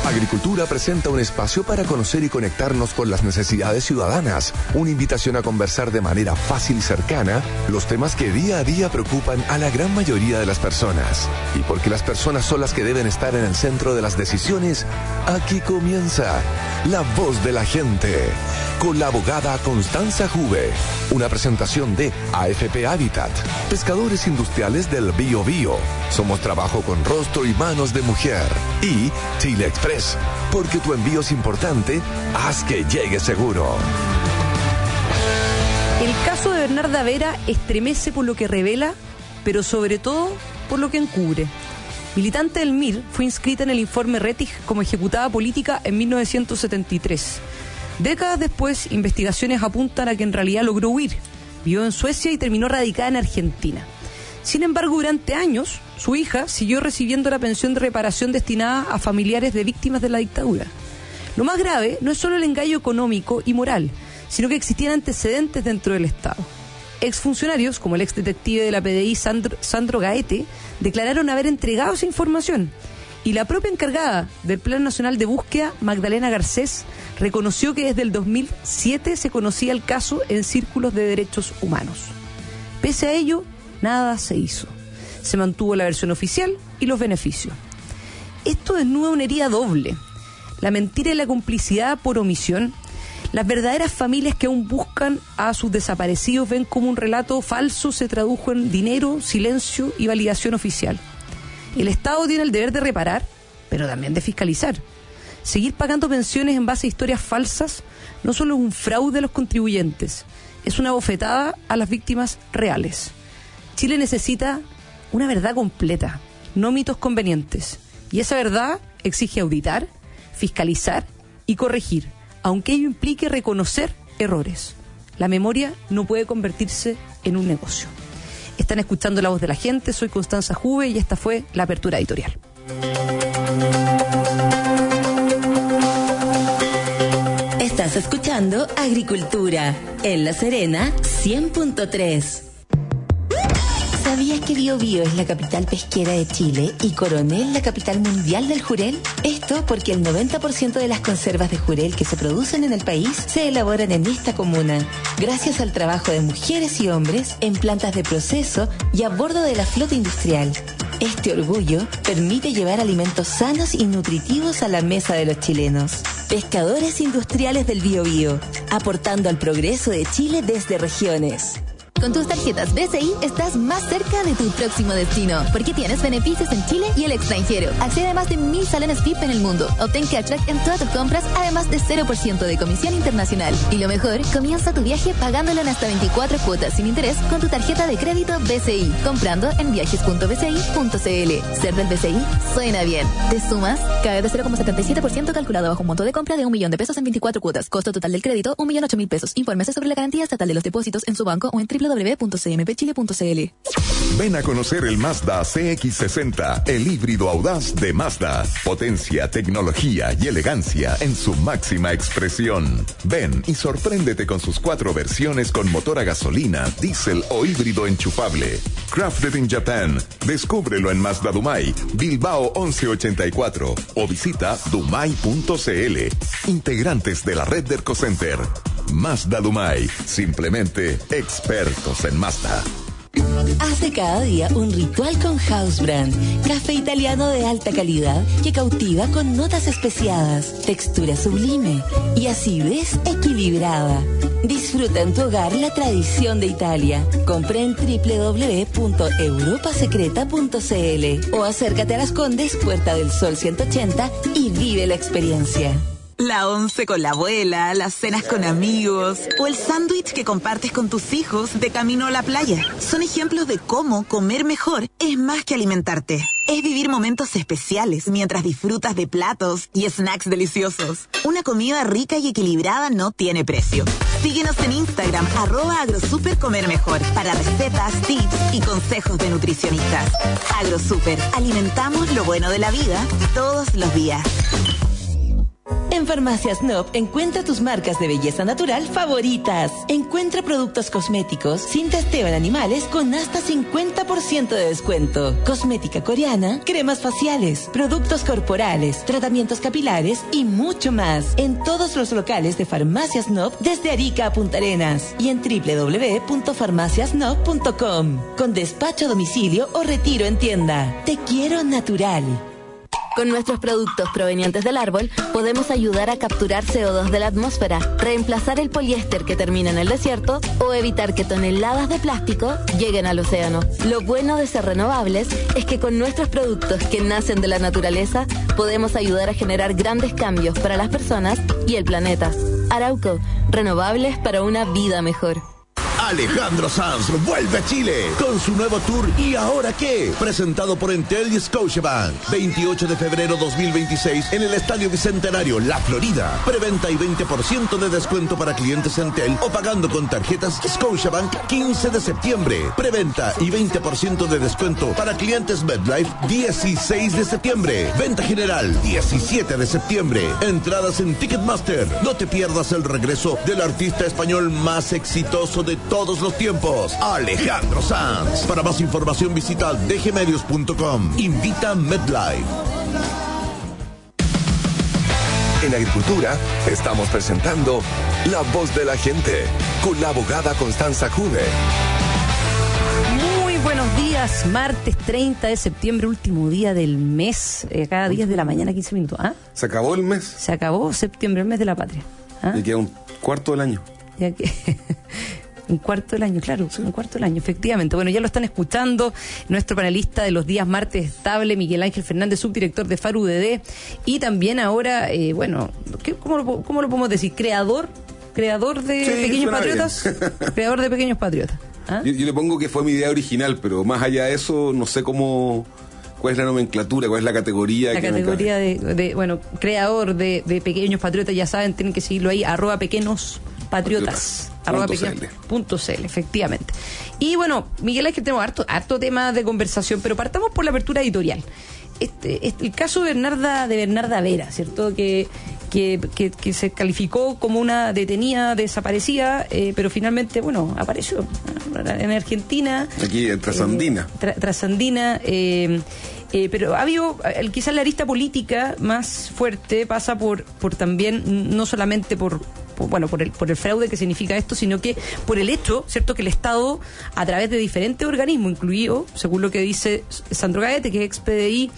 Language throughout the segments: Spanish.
Agricultura presenta un espacio para conocer y conectarnos con las necesidades ciudadanas. Una invitación a conversar de manera fácil y cercana los temas que día a día preocupan a la gran mayoría de las personas. Y porque las personas son las que deben estar en el centro de las decisiones, aquí comienza La Voz de la Gente, con la abogada Constanza Juve. Una presentación de AFP Habitat, pescadores industriales del Biobío. Somos trabajo con rostro y manos de mujer. Y Chile Express, porque tu envío es importante, haz que llegue seguro. El caso de Bernarda Vera estremece por lo que revela, pero sobre todo por lo que encubre. Militante del MIR, fue inscrita en el informe Rettig como ejecutada política en 1973. Décadas después, investigaciones apuntan a que en realidad logró huir. Vivió en Suecia y terminó radicada en Argentina. Sin embargo, durante años, su hija siguió recibiendo la pensión de reparación destinada a familiares de víctimas de la dictadura. Lo más grave no es solo el engaño económico y moral, sino que existían antecedentes dentro del Estado. Exfuncionarios, como el exdetective de la PDI Sandro Gaete, declararon haber entregado esa información. Y la propia encargada del Plan Nacional de Búsqueda, Magdalena Garcés, reconoció que desde el 2007 se conocía el caso en círculos de derechos humanos. Pese a ello, nada se hizo. Se mantuvo la versión oficial y los beneficios. Esto desnuda una herida doble. La mentira y la complicidad por omisión. Las verdaderas familias que aún buscan a sus desaparecidos ven como un relato falso se tradujo en dinero, silencio y validación oficial. El Estado tiene el deber de reparar, pero también de fiscalizar. Seguir pagando pensiones en base a historias falsas no solo es un fraude a los contribuyentes, es una bofetada a las víctimas reales. Chile necesita una verdad completa, no mitos convenientes. Y esa verdad exige auditar, fiscalizar y corregir, aunque ello implique reconocer errores. La memoria no puede convertirse en un negocio. Están escuchando La Voz de la Gente, soy Constanza Juve y esta fue la apertura editorial. Estás escuchando Agricultura en La Serena 100.3. ¿Sabías que Biobío es la capital pesquera de Chile y Coronel la capital mundial del jurel? Esto porque el 90% de las conservas de jurel que se producen en el país se elaboran en esta comuna, gracias al trabajo de mujeres y hombres en plantas de proceso y a bordo de la flota industrial. Este orgullo permite llevar alimentos sanos y nutritivos a la mesa de los chilenos. Pescadores industriales del Biobío, aportando al progreso de Chile desde regiones. Con tus tarjetas BCI estás más cerca de tu próximo destino, porque tienes beneficios en Chile y el extranjero. Accede a más de 1000 salones VIP en el mundo. Obtén cashback en todas tus compras, además de 0% de comisión internacional. Y lo mejor, comienza tu viaje pagándolo en hasta 24 cuotas sin interés con tu tarjeta de crédito BCI, comprando en viajes.bci.cl. Ser del BCI suena bien. ¿Te sumas? Cae de 0,77% calculado bajo un monto de compra de $1.000.000 en 24 cuotas. Costo total del crédito, $1.008.000. Infórmese sobre la garantía estatal de los depósitos en su banco o en www.cmpchile.cl. Ven a conocer el Mazda CX-60, el híbrido audaz de Mazda. Potencia, tecnología y elegancia en su máxima expresión. Ven y sorpréndete con sus 4 versiones con motor a gasolina, diésel o híbrido enchufable. Crafted in Japan. Descúbrelo en Mazda Dumai, Bilbao 1184 o visita dumai.cl. Integrantes de la red de Ercocenter. Mazda Dumai, simplemente expertos en Mazda. Hace cada día un ritual con House Brand, café italiano de alta calidad que cautiva con notas especiadas, textura sublime y acidez equilibrada. Disfruta en tu hogar la tradición de Italia. Compra en www.europasecreta.cl o acércate a Las Condes, Puerta del Sol 180 y vive la experiencia. La once con la abuela, las cenas con amigos o el sándwich que compartes con tus hijos de camino a la playa. Son ejemplos de cómo comer mejor es más que alimentarte. Es vivir momentos especiales mientras disfrutas de platos y snacks deliciosos. Una comida rica y equilibrada no tiene precio. Síguenos en Instagram, @agrosupercomermejor, para recetas, tips y consejos de nutricionistas. Agrosuper, alimentamos lo bueno de la vida todos los días. En En Farmacias Snob encuentra tus marcas de belleza natural favoritas. Encuentra productos cosméticos sin testeo en animales con hasta 50% de descuento. Cosmética coreana, cremas faciales, productos corporales, tratamientos capilares y mucho más. En todos los locales de Farmacias Snob desde Arica a Punta Arenas y en www.farmaciasnob.com con despacho a domicilio o retiro en tienda. Te quiero natural. Con nuestros productos provenientes del árbol, podemos ayudar a capturar CO2 de la atmósfera, reemplazar el poliéster que termina en el desierto o evitar que toneladas de plástico lleguen al océano. Lo bueno de ser renovables es que con nuestros productos que nacen de la naturaleza, podemos ayudar a generar grandes cambios para las personas y el planeta. Arauco, renovables para una vida mejor. Alejandro Sanz vuelve a Chile con su nuevo tour ¿Y ahora qué? Presentado por Entel y Scotiabank. 28 de febrero 2026 en el Estadio Bicentenario, La Florida. Preventa y 20% de descuento para clientes Entel o pagando con tarjetas Scotiabank 15 de septiembre. Preventa y 20% de descuento para clientes MetLife 16 de septiembre. Venta general 17 de septiembre. Entradas en Ticketmaster. No te pierdas el regreso del artista español más exitoso de todos los tiempos, Alejandro Sanz. Para más información visita dgmedios.com. Invita MetLife. En Agricultura estamos presentando La Voz de la Gente con la abogada Constanza Jude. Muy buenos días, martes 30 de septiembre, último día del mes, cada 10 de la mañana, 15 minutos. ¿Ah? Se acabó el mes. Se acabó septiembre, el mes de la patria. ¿Ah? Y queda un cuarto del año. Ya que... Un cuarto del año, claro, sí. Un cuarto del año, efectivamente. Bueno, ya lo están escuchando nuestro panelista de los días martes estable, Miguel Ángel Fernández, subdirector de FAR UDD, y también ahora, ¿cómo lo podemos decir? Creador de Pequeños Patriotas. Creador de Pequeños Patriotas. ¿Ah? Yo le pongo que fue mi idea original, pero más allá de eso, no sé cuál es la nomenclatura, cuál es la categoría. La categoría creador de Pequeños Patriotas, ya saben, tienen que seguirlo ahí, @pequeñospatriotas. @pequeños.cl, efectivamente. Y bueno, Miguel, es que tenemos harto tema de conversación, pero partamos por la apertura editorial. El caso de Bernarda Vera, ¿cierto? Que se calificó como una detenida desaparecida, pero finalmente, apareció en Argentina. Aquí en Trasandina. Trasandina, pero ha habido, quizás la arista política más fuerte pasa por también, no solamente por el fraude que significa esto, sino que por el hecho, ¿cierto?, que el Estado, a través de diferentes organismos, incluido, según lo que dice Sandro Gaete, que es ex PDI,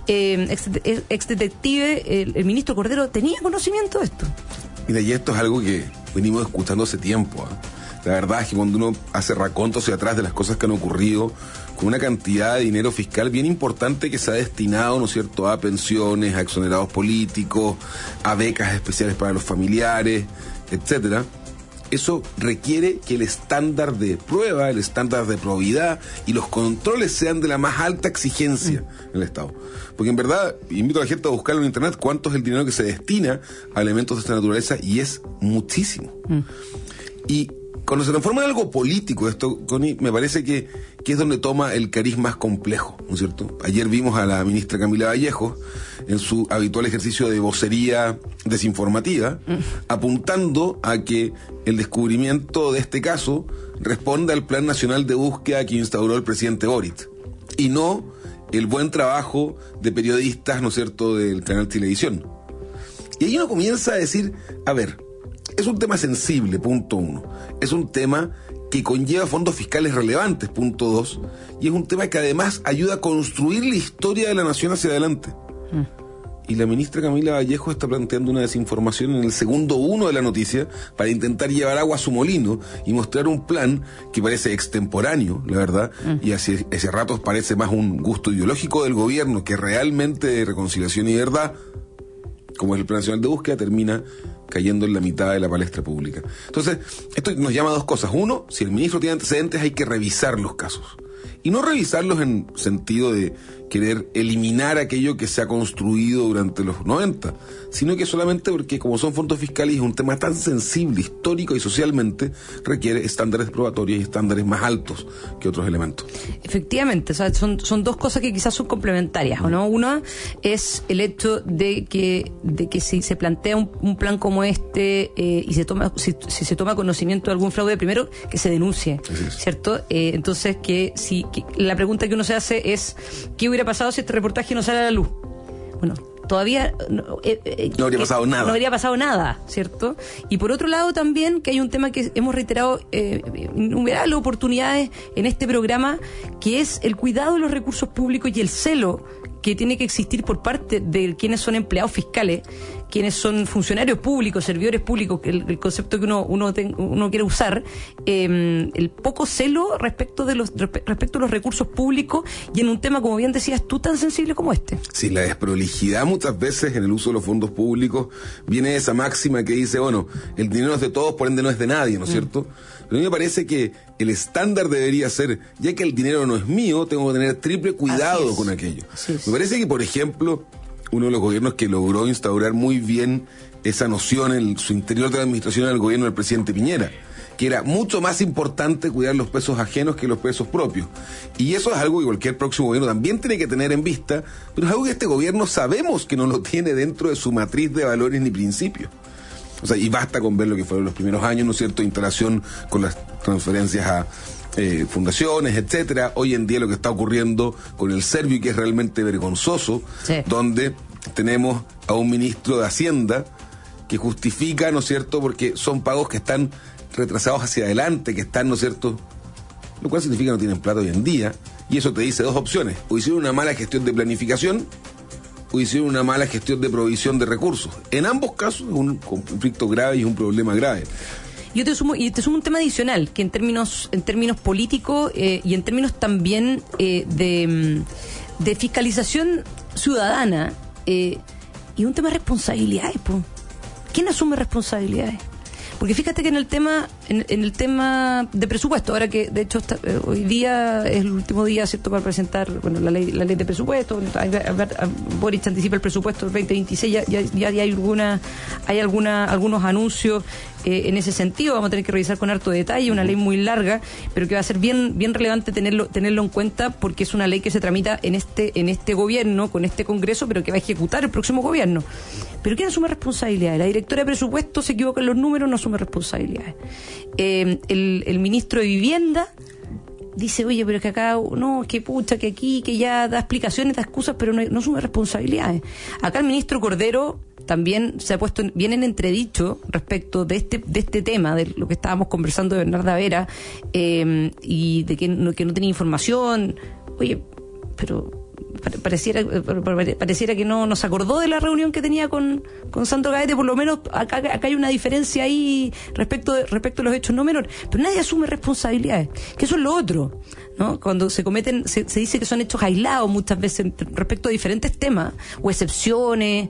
ex detective, el ministro Cordero tenía conocimiento de esto. Mira, y esto es algo que venimos escuchando hace tiempo. La verdad es que cuando uno hace raconto hacia atrás de las cosas que han ocurrido, con una cantidad de dinero fiscal bien importante que se ha destinado, ¿no es cierto?, a pensiones, a exonerados políticos, a becas especiales para los familiares, etcétera. Eso requiere que el estándar de prueba, el estándar de probidad y los controles sean de la más alta exigencia en el Estado. Porque en verdad, invito a la gente a buscarlo en internet cuánto es el dinero que se destina a elementos de esta naturaleza, y es muchísimo. Y cuando se transforma en algo político esto, Connie, me parece que es donde toma el cariz más complejo, ¿no es cierto? Ayer vimos a la ministra Camila Vallejo en su habitual ejercicio de vocería desinformativa, apuntando a que el descubrimiento de este caso responde al Plan Nacional de Búsqueda que instauró el presidente Boric, y no el buen trabajo de periodistas, ¿no es cierto?, del canal Televisión. Y ahí uno comienza a decir, a ver, es un tema sensible, punto 1. Es un tema que conlleva fondos fiscales relevantes, punto 2. Y es un tema que además ayuda a construir la historia de la nación hacia adelante. Y la ministra Camila Vallejo está planteando una desinformación en el segundo 1 de la noticia para intentar llevar agua a su molino y mostrar un plan que parece extemporáneo, la verdad, y hace ratos parece más un gusto ideológico del gobierno que realmente de reconciliación y verdad, como es el Plan Nacional de Búsqueda, termina cayendo en la mitad de la palestra pública. Entonces, esto nos llama a dos cosas. Uno, si el ministro tiene antecedentes, hay que revisar los casos. Y no revisarlos en sentido de querer eliminar aquello que se ha construido durante los 90, sino que solamente porque como son fondos fiscales y es un tema tan sensible, histórico y socialmente, requiere estándares probatorios y estándares más altos que otros elementos. Efectivamente, o sea, son dos cosas que quizás son complementarias, ¿o no? Una es el hecho de que si se plantea un plan como este y si se toma conocimiento de algún fraude, primero que se denuncie, ¿cierto? Entonces que la pregunta que uno se hace es ¿qué hubiera pasado si este reportaje no sale a la luz? Bueno, todavía no habría pasado nada. No habría pasado nada, ¿cierto? Y por otro lado también que hay un tema que hemos reiterado innumerables oportunidades en este programa, que es el cuidado de los recursos públicos y el celo que tiene que existir por parte de quienes son empleados fiscales, quienes son funcionarios públicos, servidores públicos, el concepto que uno quiere usar, el poco celo respecto de los recursos públicos y en un tema, como bien decías tú, tan sensible como este. Sí, la desprolijidad muchas veces en el uso de los fondos públicos viene de esa máxima que dice, bueno, el dinero es de todos, por ende no es de nadie, ¿no es cierto? Pero a mí me parece que el estándar debería ser, ya que el dinero no es mío, tengo que tener triple cuidado con aquello. Me parece que, por ejemplo, uno de los gobiernos que logró instaurar muy bien esa noción en su interior de la administración era el gobierno del presidente Piñera, que era mucho más importante cuidar los pesos ajenos que los pesos propios. Y eso es algo que cualquier próximo gobierno también tiene que tener en vista, pero es algo que este gobierno sabemos que no lo tiene dentro de su matriz de valores ni principios. O sea, y basta con ver lo que fueron los primeros años, ¿no es cierto?, instalación con las transferencias a fundaciones, etcétera. Hoy en día lo que está ocurriendo con el Servio, que es realmente vergonzoso, donde tenemos a un ministro de Hacienda que justifica, ¿no es cierto?, porque son pagos que están retrasados hacia adelante, que están, ¿no es cierto?, lo cual significa que no tienen plata hoy en día, y eso te dice dos opciones: o hicieron una mala gestión de planificación, o hicieron una mala gestión de provisión de recursos. En ambos casos es un conflicto grave y es un problema grave. Yo te sumo un tema adicional, que en términos políticos y en términos también de fiscalización ciudadana, y un tema de responsabilidades, po. ¿Quién asume responsabilidades? Porque fíjate que en el tema de presupuesto, ahora que de hecho hoy día es el último día, ¿cierto?, para presentar la ley de presupuesto. Boric anticipa el presupuesto del 2026, ya hay algunos anuncios en ese sentido. Vamos a tener que revisar con harto detalle, una ley muy larga, pero que va a ser bien relevante tenerlo en cuenta, porque es una ley que se tramita en este gobierno, con este Congreso, pero que va a ejecutar el próximo gobierno. ¿Pero quién asume responsabilidades? La directora de presupuesto se equivoca en los números, no asume responsabilidades. El ministro de Vivienda dice, oye, pero que acá, no, que pucha, que aquí, que ya da explicaciones, da excusas, pero no asume responsabilidades. Acá el ministro Cordero también se ha puesto bien en entredicho respecto de este tema, de lo que estábamos conversando de Bernarda Vera, y de que no tenía información. Oye, pero pareciera que no nos acordó de la reunión que tenía con Sandro Gaete. Por lo menos acá hay una diferencia ahí respecto de los hechos no menores, pero nadie asume responsabilidades, que eso es lo otro, ¿no? Cuando se cometen, se dice que son hechos aislados muchas veces respecto a diferentes temas, o excepciones,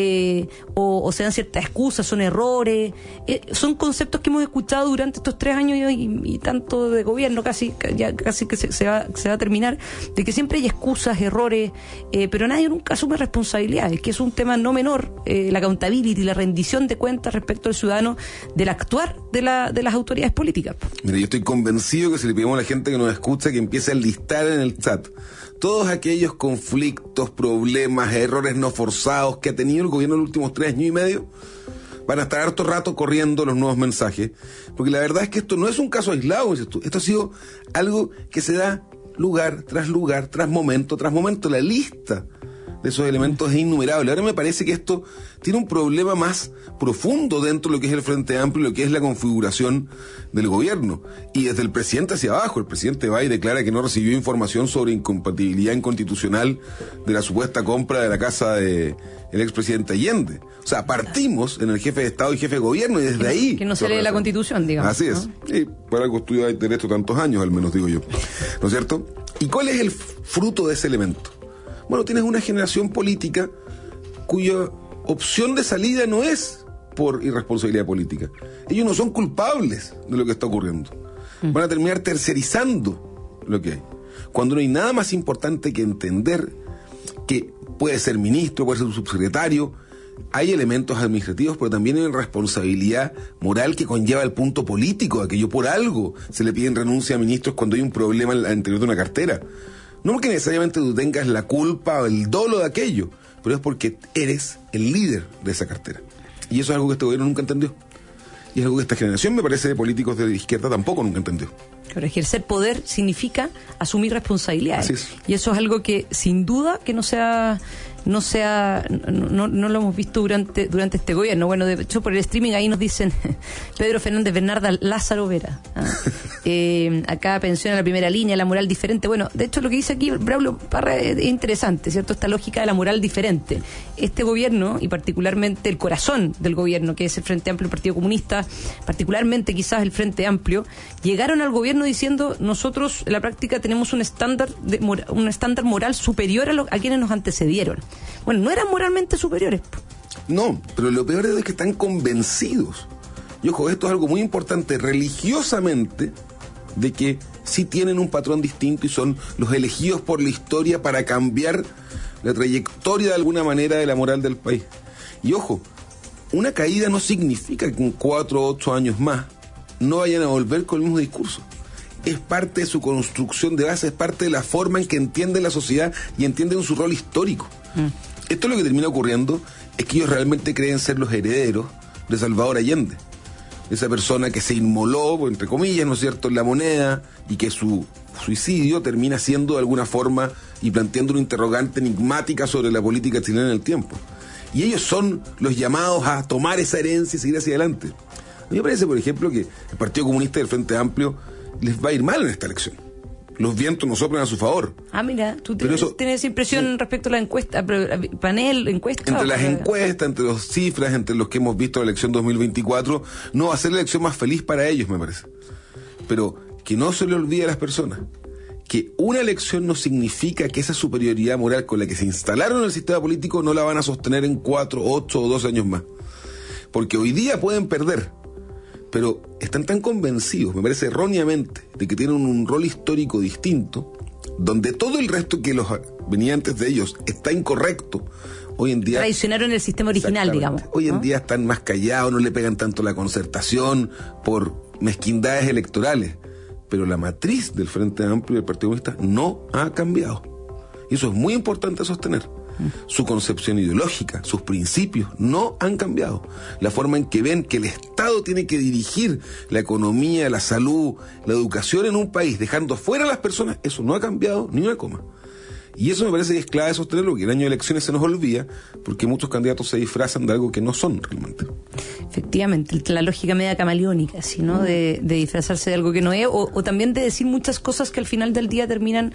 o se dan ciertas excusas, son errores, son conceptos que hemos escuchado durante estos 3 años y tanto de gobierno, casi que se va a terminar, de que siempre hay excusas, errores, pero nadie nunca asume responsabilidades, que es un tema no menor, la accountability, la rendición de cuentas respecto al ciudadano del actuar de las autoridades políticas. Mira, yo estoy convencido que si le pedimos a la gente que nos escucha que empiece a listar en el chat todos aquellos conflictos, problemas, errores no forzados que ha tenido el gobierno en los últimos 3 años y medio, van a estar harto rato corriendo los nuevos mensajes, porque la verdad es que esto no es un caso aislado, esto ha sido algo que se da lugar, tras momento, la lista de esos elementos es innumerable. Ahora me parece que esto tiene un problema más profundo dentro de lo que es el Frente Amplio y lo que es la configuración del gobierno. Y desde el presidente hacia abajo, el presidente va y declara que no recibió información sobre incompatibilidad inconstitucional de la supuesta compra de la casa del expresidente Allende. O sea, partimos en el jefe de Estado y jefe de gobierno, y desde ahí... Que no se lee la Constitución, digamos. Así es. ¿No? Y para algo estudiado derecho tantos años, al menos digo yo. ¿No es cierto? ¿Y cuál es el fruto de ese elemento? Bueno, tienes una generación política cuya opción de salida no es por irresponsabilidad política. Ellos no son culpables de lo que está ocurriendo. Van a terminar tercerizando lo que hay. Cuando no hay nada más importante que entender que puede ser ministro, puede ser subsecretario. Hay elementos administrativos, pero también hay una responsabilidad moral que conlleva el punto político, a que yo por algo se le piden renuncia a ministros cuando hay un problema al interior de una cartera. No porque necesariamente tú tengas la culpa o el dolo de aquello, pero es porque eres el líder de esa cartera. Y eso es algo que este gobierno nunca entendió. Y es algo que esta generación, me parece, de políticos de izquierda tampoco nunca entendió. Pero ejercer poder significa asumir responsabilidades. Así es. Y eso es algo que, sin duda, que no lo hemos visto durante este gobierno. Bueno, de hecho, por el streaming ahí nos dicen Pedro Fernández, Bernarda, Lázaro Vera. Acá pensiona la primera línea, la moral diferente. Bueno, de hecho, lo que dice aquí Braulio Parra es interesante, ¿cierto? Esta lógica de la moral diferente. Este gobierno, y particularmente el corazón del gobierno, que es el Frente Amplio, el Partido Comunista, particularmente quizás el Frente Amplio, llegaron al gobierno diciendo: nosotros en la práctica tenemos un estándar moral superior a quienes nos antecedieron. Bueno, no eran moralmente superiores. No, pero lo peor es que están convencidos. Y ojo, esto es algo muy importante, religiosamente, de que sí tienen un patrón distinto y son los elegidos por la historia para cambiar la trayectoria de alguna manera de la moral del país. Y ojo, una caída no significa que en 4 o 8 años más no vayan a volver con el mismo discurso. Es parte de su construcción de base, es parte de la forma en que entienden la sociedad y entienden su rol histórico. Esto es lo que termina ocurriendo, es que ellos realmente creen ser los herederos de Salvador Allende. Esa persona que se inmoló, entre comillas, ¿no es cierto?, en la moneda, y que su suicidio termina siendo de alguna forma y planteando una interrogante enigmática sobre la política chilena en el tiempo. Y ellos son los llamados a tomar esa herencia y seguir hacia adelante. A mí me parece, por ejemplo, que el Partido Comunista y el Frente Amplio les va a ir mal en esta elección. Los vientos no soplan a su favor. Mira, tú tienes impresión, sí, respecto a la encuesta, panel, encuesta. Entre las encuestas, entre las cifras, entre los que hemos visto la elección 2024, no va a ser la elección más feliz para ellos, me parece. Pero que no se le olvide a las personas que una elección no significa que esa superioridad moral con la que se instalaron en el sistema político no la van a sostener en 4, 8 o 12 años más. Porque hoy día pueden perder, pero están tan convencidos, me parece erróneamente, de que tienen un rol histórico distinto, donde todo el resto que los venía antes de ellos está incorrecto. Hoy en día traicionaron el sistema original, digamos. Hoy en día están más callados, no le pegan tanto la concertación por mezquindades electorales, pero la matriz del Frente Amplio y del Partido Comunista no ha cambiado. Y eso es muy importante sostener. Su concepción ideológica, sus principios no han cambiado. La forma en que ven que el Estado tiene que dirigir la economía, la salud, la educación en un país, dejando fuera a las personas, eso no ha cambiado ni una coma. Y eso me parece que es clave sostenerlo, porque el año de elecciones se nos olvida, porque muchos candidatos se disfrazan de algo que no son realmente. Efectivamente, la lógica media camaleónica, ¿sí, no? De disfrazarse de algo que no es, o también de decir muchas cosas que al final del día terminan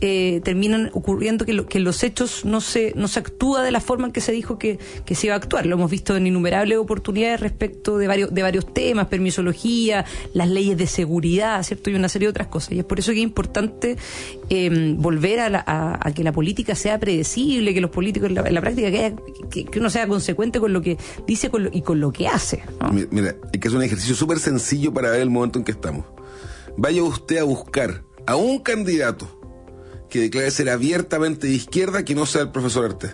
ocurriendo, que los hechos no se actúa de la forma en que se dijo que se iba a actuar. Lo hemos visto en innumerables oportunidades respecto de varios temas, permisología, las leyes de seguridad, ¿cierto? Y una serie de otras cosas. Y es por eso que es importante volver a que la política sea predecible, que los políticos en la práctica que uno sea consecuente con lo que dice y con lo que hace, ¿no? Mira, es que es un ejercicio súper sencillo para ver el momento en que estamos. Vaya usted a buscar a un candidato que declare ser abiertamente de izquierda que no sea el profesor Artés.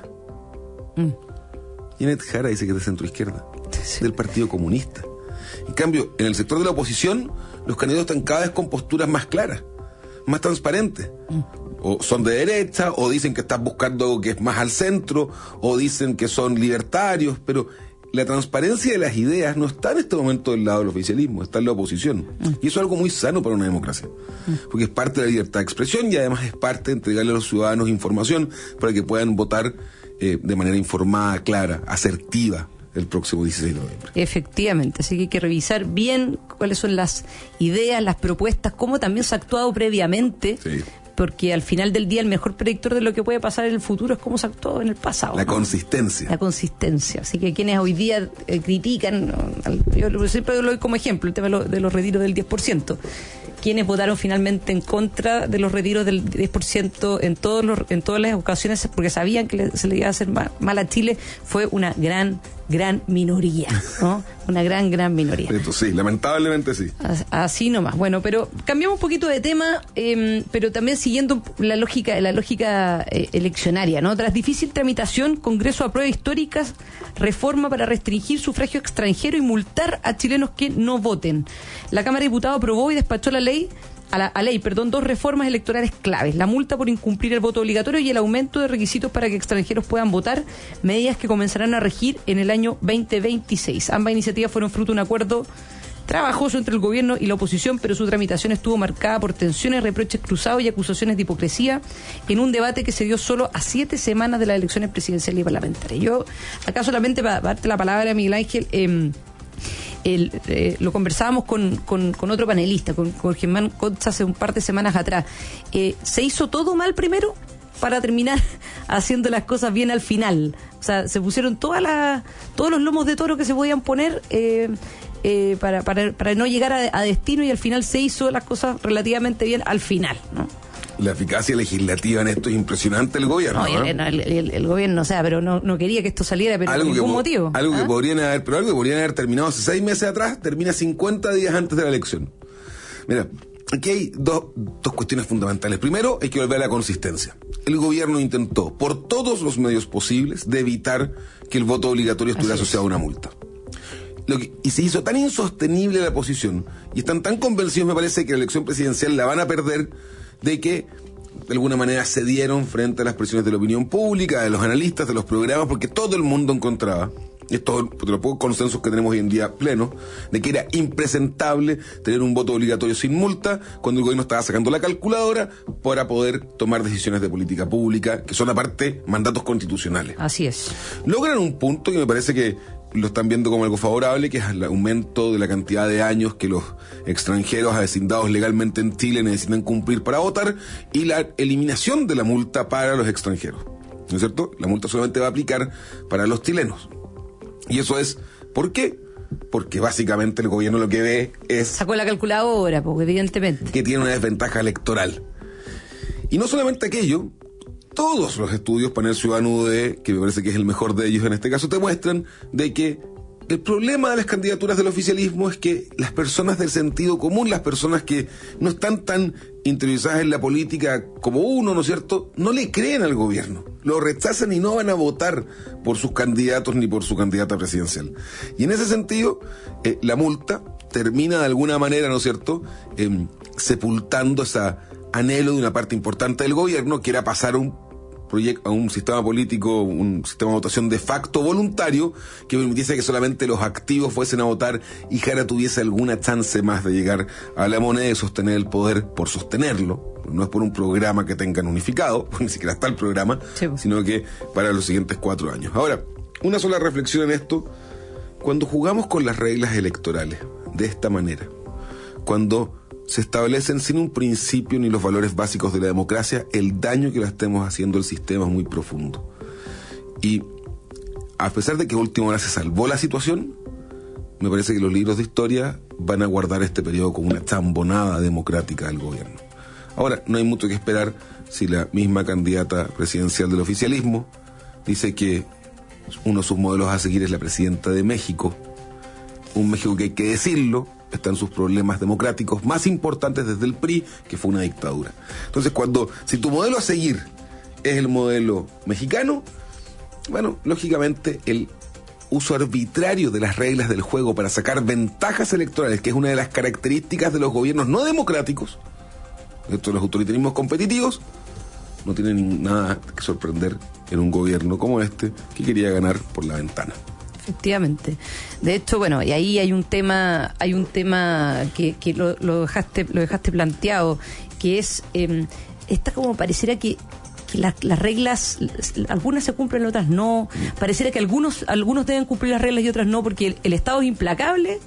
Janet Jara dice que es de centroizquierda, sí, del Partido Comunista. En cambio, en el sector de la oposición, los candidatos están cada vez con posturas más claras, más transparentes. O son de derecha, o dicen que están buscando algo que es más al centro, o dicen que son libertarios, pero la transparencia de las ideas no está en este momento del lado del oficialismo, está en la oposición. Y eso es algo muy sano para una democracia, porque es parte de la libertad de expresión y además es parte de entregarle a los ciudadanos información para que puedan votar de manera informada, clara, asertiva el próximo 16 de noviembre. Efectivamente, así que hay que revisar bien cuáles son las ideas, las propuestas, cómo también se ha actuado previamente. Sí. Porque al final del día el mejor predictor de lo que puede pasar en el futuro es cómo se actuó en el pasado. La consistencia. La consistencia. Así que quienes hoy día critican, yo siempre lo doy como ejemplo, el tema de los retiros del 10%. Quienes votaron finalmente en contra de los retiros del 10% en todas las ocasiones porque sabían que se le iba a hacer mal a Chile, fue una gran gran minoría, ¿no? Una gran minoría. Esto sí, lamentablemente sí. Así nomás. Bueno, pero cambiamos un poquito de tema, pero también siguiendo la lógica eleccionaria, ¿no? Tras difícil tramitación, Congreso aprueba históricas reforma para restringir sufragio extranjero y multar a chilenos que no voten. La Cámara de Diputados aprobó y despachó a ley, dos reformas electorales claves: la multa por incumplir el voto obligatorio y el aumento de requisitos para que extranjeros puedan votar, medidas que comenzarán a regir en el año 2026. Ambas iniciativas fueron fruto de un acuerdo trabajoso entre el gobierno y la oposición, pero su tramitación estuvo marcada por tensiones, reproches cruzados y acusaciones de hipocresía en un debate que se dio solo a 7 semanas de las elecciones presidenciales y parlamentarias. Yo, acá solamente para darte la palabra, Miguel Ángel, lo conversábamos con otro panelista, con Germán Cotz, hace un par de semanas atrás. ¿Se hizo todo mal primero para terminar haciendo las cosas bien al final? O sea, se pusieron todos los lomos de toro que se podían poner para no llegar a destino, y al final se hizo las cosas relativamente bien al final, ¿no? La eficacia legislativa en esto es impresionante el gobierno. No, el gobierno, o sea, pero no quería que esto saliera, pero por ningún motivo. Algo que podrían haber terminado hace 6 meses atrás, termina 50 días antes de la elección. Mira, aquí hay dos cuestiones fundamentales. Primero, hay que volver a la consistencia. El gobierno intentó, por todos los medios posibles, de evitar que el voto obligatorio estuviera asociado a una multa. Y se hizo tan insostenible la posición, y están tan convencidos, me parece, que la elección presidencial la van a perder, de que de alguna manera cedieron frente a las presiones de la opinión pública, de los analistas, de los programas, porque todo el mundo encontraba, y esto de los pocos consensos que tenemos hoy en día plenos, de que era impresentable tener un voto obligatorio sin multa cuando el gobierno estaba sacando la calculadora para poder tomar decisiones de política pública, que son aparte mandatos constitucionales. Así es. Logran un punto que me parece que lo están viendo como algo favorable, que es el aumento de la cantidad de años que los extranjeros avecindados legalmente en Chile necesitan cumplir para votar, y la eliminación de la multa para los extranjeros, ¿no es cierto? La multa solamente va a aplicar para los chilenos. Y eso es, ¿por qué? Porque básicamente el gobierno lo que ve es... Sacó la calculadora, porque evidentemente... que tiene una desventaja electoral. Y no solamente aquello, todos los estudios, Panel Ciudadano UD, que me parece que es el mejor de ellos en este caso, te muestran de que el problema de las candidaturas del oficialismo es que las personas del sentido común, las personas que no están tan interiorizadas en la política como uno, ¿no es cierto?, no le creen al gobierno, lo rechazan y no van a votar por sus candidatos ni por su candidata presidencial. Y en ese sentido, la multa termina de alguna manera, ¿no es cierto?, sepultando ese anhelo de una parte importante del gobierno, que era pasar a un sistema político, un sistema de votación de facto voluntario, que permitiese que solamente los activos fuesen a votar y Jara tuviese alguna chance más de llegar a la moneda y sostener el poder por sostenerlo. No es por un programa que tengan unificado, pues ni siquiera está el programa, sí, sino que para los siguientes 4 años. Ahora, una sola reflexión en esto: cuando jugamos con las reglas electorales de esta manera, cuando se establecen sin un principio ni los valores básicos de la democracia, el daño que le estemos haciendo al sistema es muy profundo. Y a pesar de que a última hora se salvó la situación, me parece que los libros de historia van a guardar este periodo como una chambonada democrática del gobierno. Ahora, no hay mucho que esperar si la misma candidata presidencial del oficialismo dice que uno de sus modelos a seguir es la presidenta de México, un México que, hay que decirlo, están sus problemas democráticos más importantes desde el PRI, que fue una dictadura. Entonces, si tu modelo a seguir es el modelo mexicano, bueno, lógicamente el uso arbitrario de las reglas del juego para sacar ventajas electorales, que es una de las características de los gobiernos no democráticos, de los autoritarismos competitivos, no tienen nada que sorprender en un gobierno como este, que quería ganar por la ventana. Efectivamente. De hecho, bueno, y ahí hay un tema que lo dejaste planteado, que es esta, como pareciera que las reglas, algunas se cumplen, otras no. Pareciera que algunos deben cumplir las reglas y otras no, porque el Estado es implacable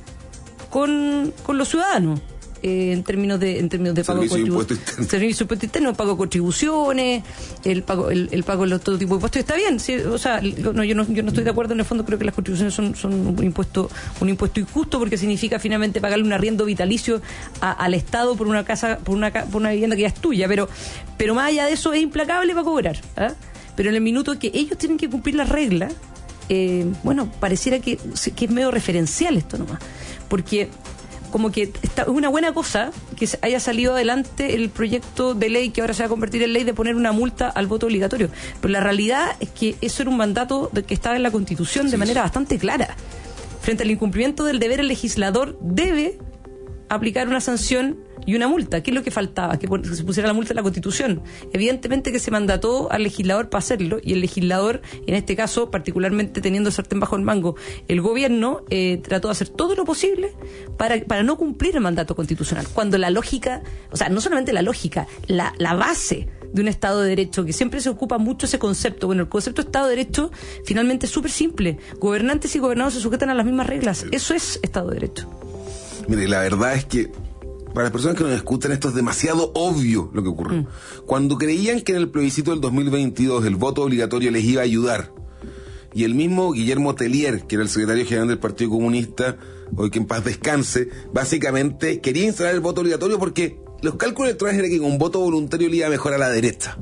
con los ciudadanos. En términos de pago de servicio impuesto interno, pago de contribuciones, el pago de todo tipo de impuestos. Está bien, ¿sí? O sea, yo no estoy de acuerdo. En el fondo creo que las contribuciones son un impuesto injusto, porque significa finalmente pagarle un arriendo vitalicio al Estado por una casa, por una vivienda que ya es tuya, pero más allá de eso es implacable para cobrar, ¿eh? Pero en el minuto que ellos tienen que cumplir las reglas, pareciera que es medio referencial esto nomás, porque como que es una buena cosa que haya salido adelante el proyecto de ley que ahora se va a convertir en ley de poner una multa al voto obligatorio, pero la realidad es que eso era un mandato que estaba en la Constitución de manera bastante clara. Frente al incumplimiento del deber, el legislador debe aplicar una sanción y una multa. ¿Qué es lo que faltaba? Que se pusiera la multa en la Constitución. Evidentemente que se mandató al legislador para hacerlo, y el legislador, en este caso, particularmente teniendo el sartén bajo el mango, el gobierno trató de hacer todo lo posible para no cumplir el mandato constitucional. Cuando la lógica, o sea, no solamente la lógica, la base de un Estado de Derecho, que siempre se ocupa mucho ese concepto. Bueno, el concepto de Estado de Derecho finalmente es súper simple. Gobernantes y gobernados se sujetan a las mismas reglas. Eso es Estado de Derecho. Mire, la verdad es que para las personas que nos escuchan, esto es demasiado obvio lo que ocurrió. Cuando creían que en el plebiscito del 2022 el voto obligatorio les iba a ayudar, y el mismo Guillermo Tellier, que era el secretario general del Partido Comunista, hoy que en paz descanse, básicamente quería instalar el voto obligatorio porque los cálculos electorales eran que con voto voluntario le iba mejor a la derecha.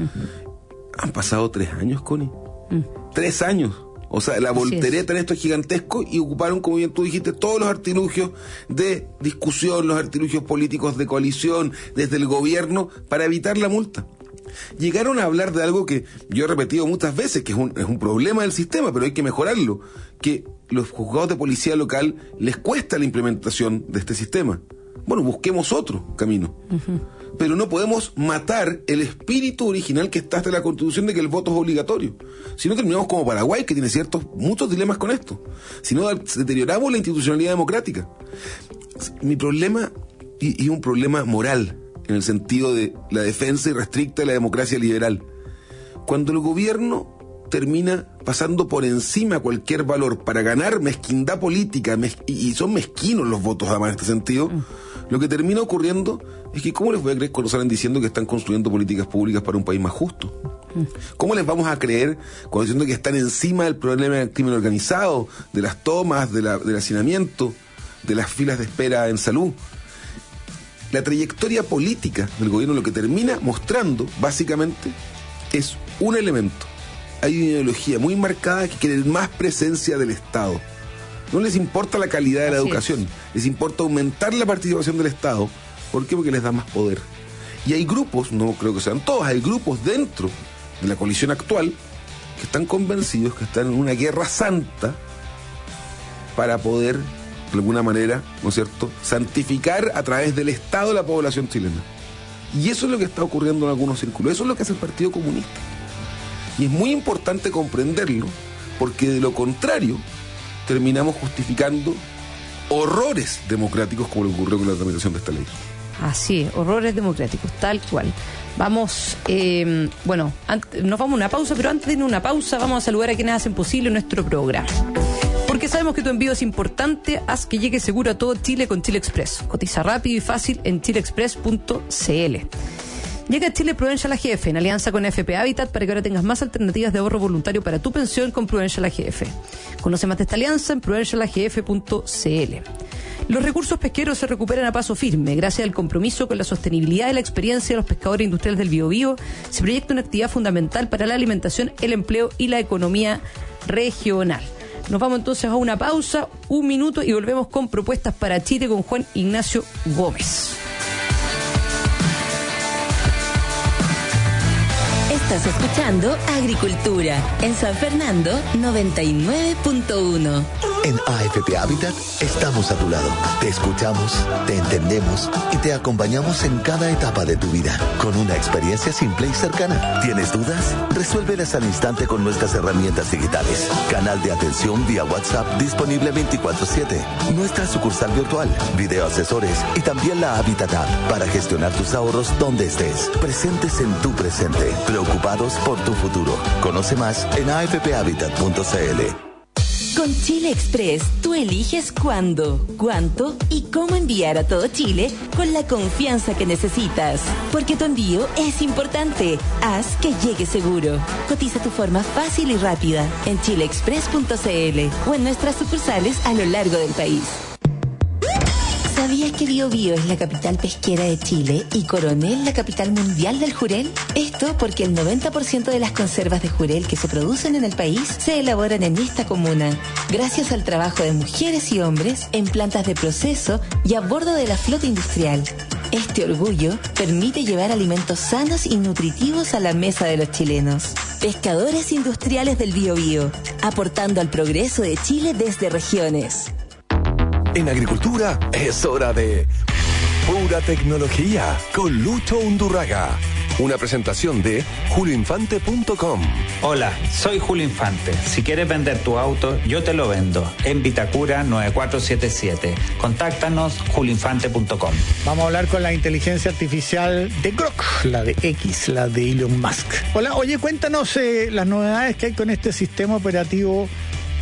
Han pasado 3 años, Connie. 3 años. O sea, la voltereta en esto es gigantesco, y ocuparon, como bien tú dijiste, todos los artilugios de discusión, los artilugios políticos de coalición, desde el gobierno, para evitar la multa. Llegaron a hablar de algo que yo he repetido muchas veces, que es un problema del sistema, pero hay que mejorarlo, que los juzgados de policía local les cuesta la implementación de este sistema. Bueno, busquemos otro camino. Pero no podemos matar el espíritu original que está hasta la Constitución de que el voto es obligatorio. Si no, terminamos como Paraguay, que tiene muchos dilemas con esto. Si no, deterioramos la institucionalidad democrática. Mi problema, y un problema moral, en el sentido de la defensa irrestricta de la democracia liberal. Cuando el gobierno termina pasando por encima cualquier valor para ganar mezquindad política, y son mezquinos los votos además en este sentido, lo que termina ocurriendo es que ¿cómo les voy a creer cuando salen diciendo que están construyendo políticas públicas para un país más justo? ¿Cómo les vamos a creer cuando diciendo que están encima del problema del crimen organizado, de las tomas, del hacinamiento, de las filas de espera en salud? La trayectoria política del gobierno lo que termina mostrando, básicamente, es un elemento. Hay una ideología muy marcada que quiere más presencia del Estado. No les importa la calidad de la educación, les importa aumentar la participación del Estado. ¿Por qué? Porque les da más poder. Y hay grupos, no creo que sean todos, hay grupos dentro de la coalición actual que están convencidos que están en una guerra santa para poder, de alguna manera, ¿no es cierto?, santificar a través del Estado la población chilena. Y eso es lo que está ocurriendo en algunos círculos. Eso es lo que hace el Partido Comunista. Y es muy importante comprenderlo, porque de lo contrario terminamos justificando horrores democráticos como lo ocurrió con la tramitación de esta ley. Así es, horrores democráticos, tal cual. Vamos, nos vamos a una pausa, pero antes de una pausa vamos a saludar a quienes hacen posible nuestro programa. Porque sabemos que tu envío es importante, haz que llegue seguro a todo Chile con Chile Express. Cotiza rápido y fácil en chileexpress.cl. Llega a Chile Prudential AGF en alianza con AFP Habitat para que ahora tengas más alternativas de ahorro voluntario para tu pensión con Prudential AGF. Conoce más de esta alianza en prudentialagf.cl. Los recursos pesqueros se recuperan a paso firme. Gracias al compromiso con la sostenibilidad y la experiencia de los pescadores industriales del Biobío, se proyecta una actividad fundamental para la alimentación, el empleo y la economía regional. Nos vamos entonces a una pausa, 1 minuto, y volvemos con propuestas para Chile con Juan Ignacio Gómez. Estás escuchando Agricultura en San Fernando 99.1. En AFP Habitat estamos a tu lado. Te escuchamos, te entendemos y te acompañamos en cada etapa de tu vida con una experiencia simple y cercana. ¿Tienes dudas? Resuélvelas al instante con nuestras herramientas digitales. Canal de atención vía WhatsApp disponible 24/7. Nuestra sucursal virtual, video asesores y también la Habitat App para gestionar tus ahorros donde estés. Presentes en tu presente. Preocupados por tu futuro. Conoce más en afphabitat.cl. Con Chile Express, tú eliges cuándo, cuánto y cómo enviar a todo Chile con la confianza que necesitas. Porque tu envío es importante. Haz que llegue seguro. Cotiza tu forma fácil y rápida en chileexpress.cl o en nuestras sucursales a lo largo del país. ¿Sabías que Biobío es la capital pesquera de Chile y Coronel la capital mundial del jurel? Esto porque el 90% de las conservas de jurel que se producen en el país se elaboran en esta comuna, gracias al trabajo de mujeres y hombres en plantas de proceso y a bordo de la flota industrial. Este orgullo permite llevar alimentos sanos y nutritivos a la mesa de los chilenos. Pescadores industriales del Biobío, aportando al progreso de Chile desde regiones. En agricultura es hora de Pura Tecnología con Lucho Undurraga. Una presentación de julioinfante.com. Hola, soy Julio Infante. Si quieres vender tu auto, yo te lo vendo. En Vitacura 9477. Contáctanos julioinfante.com. Vamos a hablar con la inteligencia artificial de Grok, la de X, la de Elon Musk. Hola, oye, cuéntanos las novedades que hay con este sistema operativo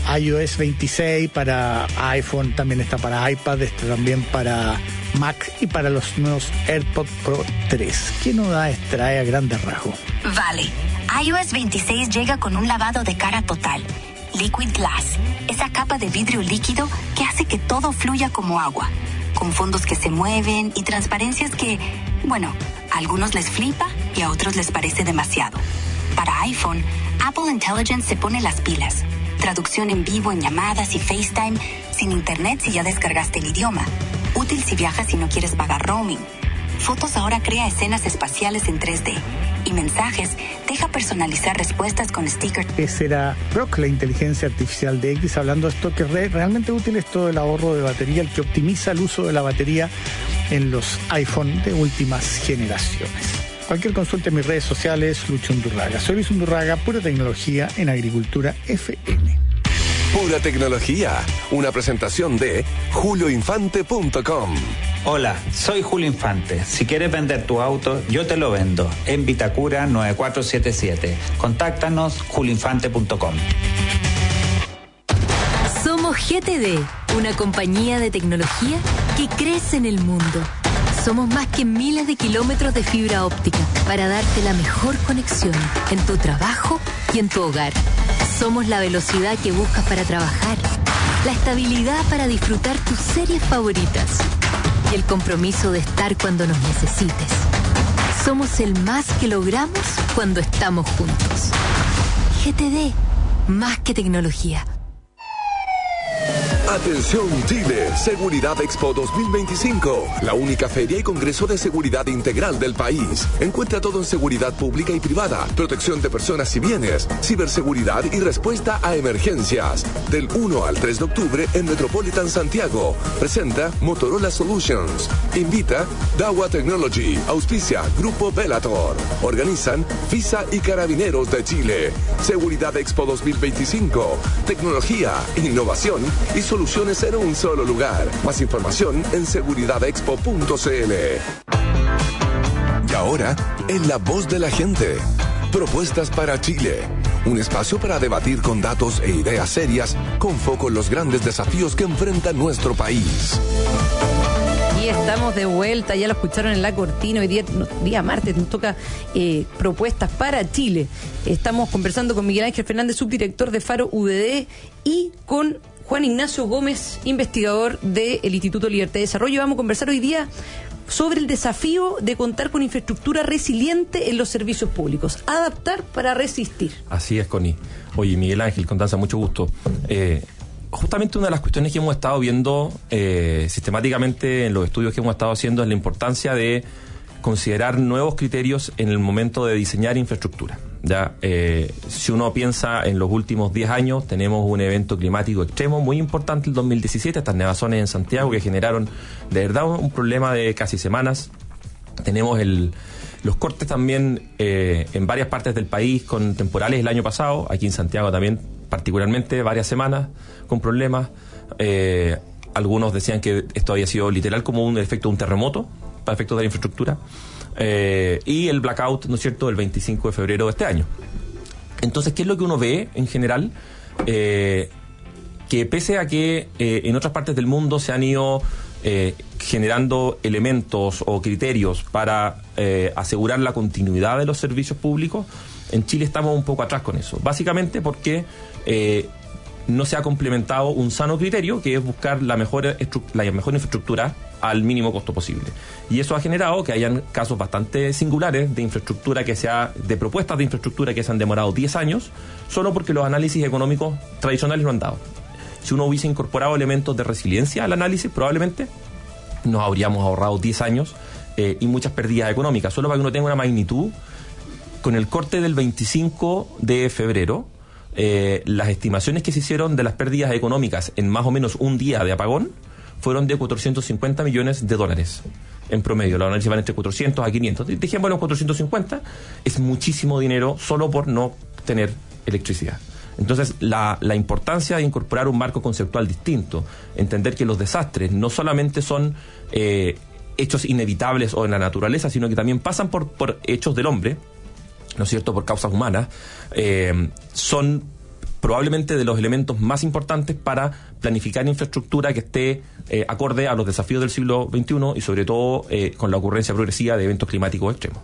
iOS 26 para iPhone, también está para iPad, está también para Mac y para los nuevos AirPods Pro 3. ¿Qué novedades trae a grandes rasgos? Vale, iOS 26 llega con un lavado de cara total, Liquid Glass, esa capa de vidrio líquido que hace que todo fluya como agua, con fondos que se mueven y transparencias que, bueno, a algunos les flipa y a otros les parece demasiado. Para iPhone, Apple Intelligence se pone las pilas. Traducción en vivo en llamadas y FaceTime, sin internet si ya descargaste el idioma. Útil si viajas y no quieres pagar roaming. Fotos ahora crea escenas espaciales en 3D. Y mensajes deja personalizar respuestas con stickers. Ese era Grok, la inteligencia artificial de X, hablando de esto que es realmente útil, es todo el ahorro de batería, el que optimiza el uso de la batería en los iPhone de últimas generaciones. Cualquier consulta en mis redes sociales, Lucho Undurraga. Soy Luis Undurraga, Pura Tecnología en Agricultura FM. Pura Tecnología, una presentación de julioinfante.com. Hola, soy Julio Infante. Si quieres vender tu auto, yo te lo vendo. En Vitacura 9477. Contáctanos julioinfante.com. Somos GTD, una compañía de tecnología que crece en el mundo. Somos más que miles de kilómetros de fibra óptica para darte la mejor conexión en tu trabajo y en tu hogar. Somos la velocidad que buscas para trabajar, la estabilidad para disfrutar tus series favoritas y el compromiso de estar cuando nos necesites. Somos el más que logramos cuando estamos juntos. GTD, más que tecnología. Atención Chile, Seguridad Expo 2025, la única feria y congreso de seguridad integral del país. Encuentra todo en seguridad pública y privada, protección de personas y bienes, ciberseguridad y respuesta a emergencias. Del 1 al 3 de octubre en Metropolitan Santiago. Presenta Motorola Solutions. Invita Dawa Technology. Auspicia Grupo Bellator. Organizan FISA y Carabineros de Chile. Seguridad Expo 2025. Tecnología, innovación y soluciones en un solo lugar. Más información en seguridadexpo.cl. Y ahora, en la voz de la gente. Propuestas para Chile. Un espacio para debatir con datos e ideas serias, con foco en los grandes desafíos que enfrenta nuestro país. Y estamos de vuelta, ya lo escucharon en la cortina, hoy día martes nos toca propuestas para Chile. Estamos conversando con Miguel Ángel Fernández, subdirector de Faro UDD, y con Juan Ignacio Gómez, investigador del Instituto Libertad y Desarrollo. Vamos a conversar hoy día sobre el desafío de contar con infraestructura resiliente en los servicios públicos. Adaptar para resistir. Así es, Connie. Oye, Miguel Ángel, Constanza, mucho gusto. Justamente una de las cuestiones que hemos estado viendo sistemáticamente en los estudios que hemos estado haciendo es la importancia de considerar nuevos criterios en el momento de diseñar infraestructura. Ya, si uno piensa en los últimos 10 años, tenemos un evento climático extremo muy importante el 2017, estas nevazones en Santiago que generaron de verdad un problema de casi semanas. Tenemos los cortes también en varias partes del país con temporales el año pasado, aquí en Santiago también particularmente varias semanas con problemas. Algunos decían que esto había sido literal como un efecto de un terremoto para efectos de la infraestructura. Y el blackout, ¿no es cierto?, del 25 de febrero de este año. Entonces, ¿qué es lo que uno ve en general? Que pese a que en otras partes del mundo se han ido generando elementos o criterios para asegurar la continuidad de los servicios públicos, en Chile estamos un poco atrás con eso. Básicamente porque no se ha complementado un sano criterio, que es buscar la mejor infraestructura al mínimo costo posible. Y eso ha generado que hayan casos bastante singulares de infraestructura de propuestas de infraestructura que se han demorado 10 años, solo porque los análisis económicos tradicionales no han dado. Si uno hubiese incorporado elementos de resiliencia al análisis, probablemente nos habríamos ahorrado 10 años y muchas pérdidas económicas. Solo para que uno tenga una magnitud, con el corte del 25 de febrero, las estimaciones que se hicieron de las pérdidas económicas en más o menos un día de apagón fueron de $450 millones en promedio. Los análisis van entre 400 a 500. Dejémoslo en 450, es muchísimo dinero solo por no tener electricidad. Entonces, la importancia de incorporar un marco conceptual distinto, entender que los desastres no solamente son hechos inevitables o en la naturaleza, sino que también pasan por hechos del hombre, ¿no es cierto?, por causas humanas, son probablemente de los elementos más importantes para planificar infraestructura que esté acorde a los desafíos del siglo XXI y sobre todo con la ocurrencia progresiva de eventos climáticos extremos.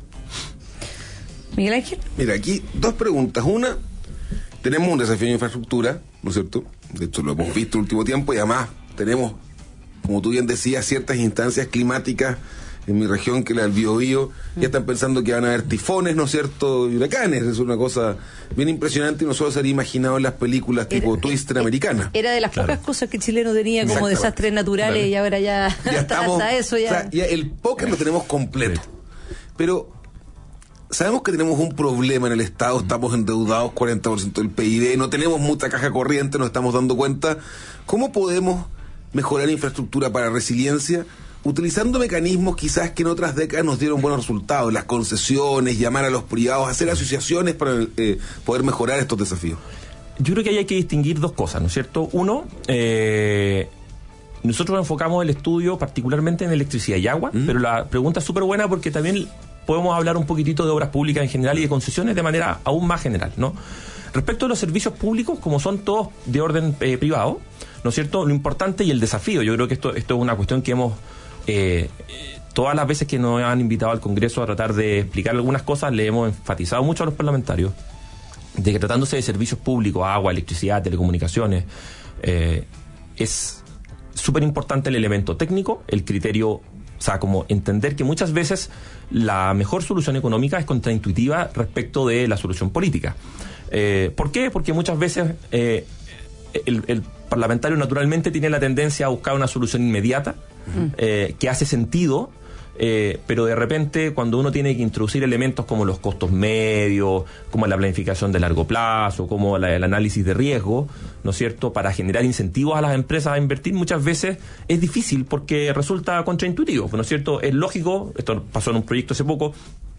Miguel Ángel. Mira, aquí dos preguntas. Una, tenemos un desafío de infraestructura, ¿no es cierto? De hecho, lo hemos visto en el último tiempo y además tenemos, como tú bien decías, ciertas instancias climáticas en mi región, que la del Biobío, ya están pensando que van a haber tifones, ¿no es cierto?, y huracanes. Es una cosa bien impresionante y no solo se habría imaginado en las películas tipo Twister americana. Era de las pocas cosas que Chile no tenía como desastres naturales, y ahora ya estamos, hasta eso ya. O sea, ya el póker lo tenemos completo. Pero sabemos que tenemos un problema en el Estado, estamos endeudados 40% del PIB, no tenemos mucha caja corriente, nos estamos dando cuenta. ¿Cómo podemos mejorar infraestructura para resiliencia utilizando mecanismos quizás que en otras décadas nos dieron buenos resultados? Las concesiones, llamar a los privados, hacer asociaciones para poder mejorar estos desafíos. Yo creo que ahí hay que distinguir dos cosas, ¿no es cierto? Uno, nosotros enfocamos el estudio particularmente en electricidad y agua, pero la pregunta es súper buena porque también podemos hablar un poquitito de obras públicas en general y de concesiones de manera aún más general, ¿no? Respecto a los servicios públicos, como son todos de orden privado, ¿no es cierto?, lo importante y el desafío, yo creo que esto es una cuestión que hemos todas las veces que nos han invitado al Congreso a tratar de explicar algunas cosas, le hemos enfatizado mucho a los parlamentarios de que tratándose de servicios públicos, agua, electricidad, telecomunicaciones, es súper importante el elemento técnico, el criterio, o sea, como entender que muchas veces la mejor solución económica es contraintuitiva respecto de la solución política. ¿Por qué? Porque muchas veces el parlamentario naturalmente tiene la tendencia a buscar una solución inmediata, que hace sentido, pero de repente cuando uno tiene que introducir elementos como los costos medios, como la planificación de largo plazo, como el análisis de riesgo, ¿no es cierto?, para generar incentivos a las empresas a invertir, muchas veces es difícil porque resulta contraintuitivo, ¿no es cierto? Es lógico, esto pasó en un proyecto hace poco,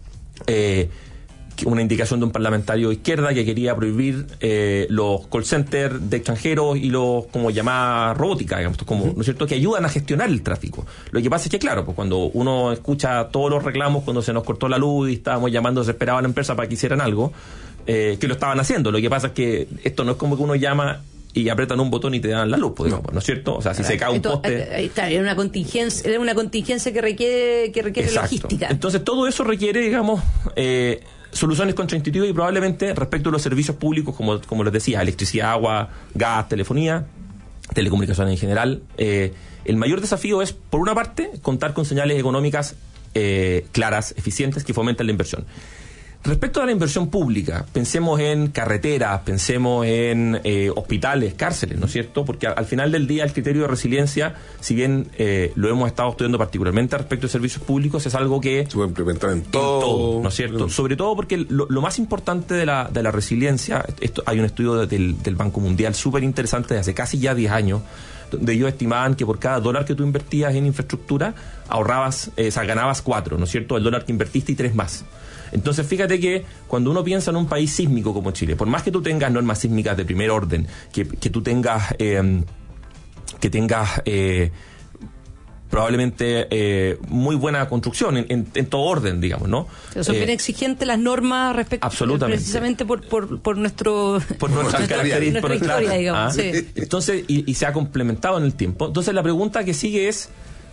una indicación de un parlamentario de izquierda que quería prohibir los call centers de extranjeros y los como llamada robótica, digamos, como, ¿no es cierto?, que ayudan a gestionar el tráfico. Lo que pasa es que, claro, pues cuando uno escucha todos los reclamos cuando se nos cortó la luz y estábamos llamando desesperado a la empresa para que hicieran algo, que lo estaban haciendo. Lo que pasa es que esto no es como que uno llama y apretan un botón y te dan la luz, pues, ¿no es cierto? O sea, si se cae un poste... Ahí está, era una contingencia que requiere logística. Entonces, todo eso requiere, digamos, soluciones contraintuitivas y probablemente respecto a los servicios públicos, como les decía, electricidad, agua, gas, telefonía, telecomunicaciones en general, el mayor desafío es, por una parte, contar con señales económicas claras, eficientes, que fomenten la inversión. Respecto a la inversión pública, pensemos en carreteras, pensemos en hospitales, cárceles, ¿no es cierto? Porque al final del día el criterio de resiliencia, si bien lo hemos estado estudiando particularmente respecto a servicios públicos, es algo que se puede implementar en todo, ¿no es cierto? Sobre todo porque lo más importante de la resiliencia, hay un estudio del Banco Mundial súper interesante de hace casi ya 10 años, donde ellos estimaban que por cada dólar que tú invertías en infraestructura, ahorrabas, ganabas 4, ¿no es cierto? El dólar que invertiste y 3 más. Entonces, fíjate que cuando uno piensa en un país sísmico como Chile, por más que tú tengas normas sísmicas de primer orden, que tú tengas probablemente muy buena construcción en todo orden, digamos, ¿no? Son bien exigentes las normas respecto precisamente por nuestra característica, por nuestra historia, digamos. Sí. Entonces, y se ha complementado en el tiempo. Entonces, la pregunta que sigue es